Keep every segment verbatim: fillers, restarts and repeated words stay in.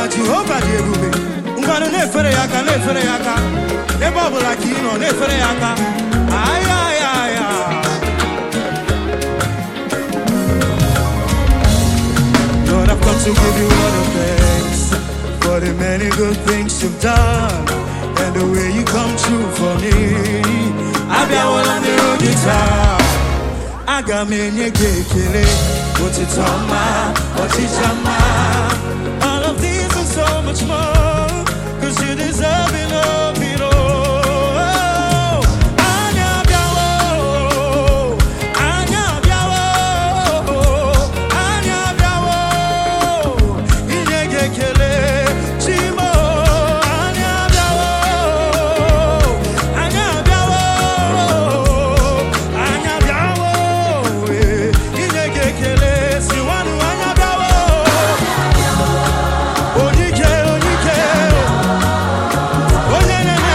Jehovah the Ebube. Ngano nefere yaka, nefere yaka. Never will like you know, nefere yaka. Ay, ay, ay, ay. Lord, I've come to give you all the thanks for the many good things you've done and the way you come true for me. I've been all on the road guitar. I got me in your kele. What's it on my, what's it on my? All of these and so much more, cause you deserve it all, it all. Anya biawo, anya biawo, anya biawo, inye kele, chimo, anya biawo, anya biawo, anya biawo, inye kele, siwanu anya biawo. Onyike, onyike, onyene.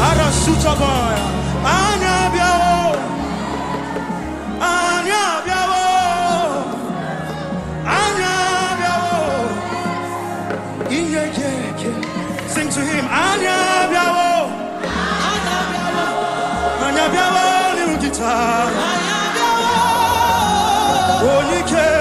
Ara suta boy. Anya biawo. Anya biawo. Anya biawo. Iye ye ye. Sing to him. Anya biawo. Anya biawo. Anya biawo ni utita. Anya biawo. Onike.